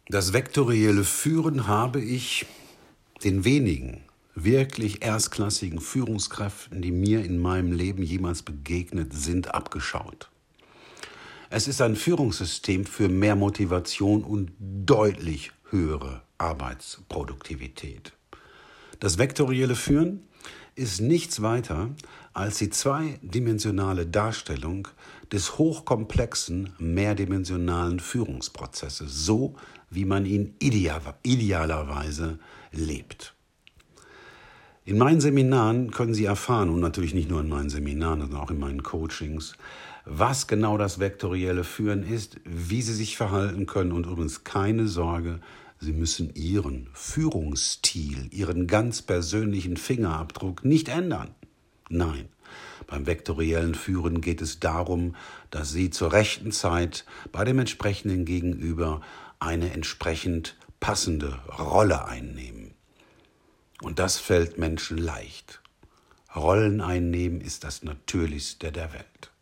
Das vektorielle Führen habe ich den wenigen wirklich erstklassigen Führungskräften, die mir in meinem Leben jemals begegnet sind, abgeschaut. Es ist ein Führungssystem für mehr Motivation und deutlich höhere Arbeitsproduktivität. Das vektorielle Führen ist nichts weiter als die zweidimensionale Darstellung des hochkomplexen, mehrdimensionalen Führungsprozesses, so wie man ihn idealerweise lebt. In meinen Seminaren können Sie erfahren, und natürlich nicht nur in meinen Seminaren, sondern auch in meinen Coachings, was genau das vektorielle Führen ist, wie Sie sich verhalten können und übrigens keine Sorge, Sie müssen Ihren Führungsstil, Ihren ganz persönlichen Fingerabdruck nicht ändern. Nein, beim vektoriellen Führen geht es darum, dass Sie zur rechten Zeit bei dem entsprechenden Gegenüber eine entsprechend passende Rolle einnehmen. Und das fällt Menschen leicht. Rollen einnehmen ist das Natürlichste der Welt.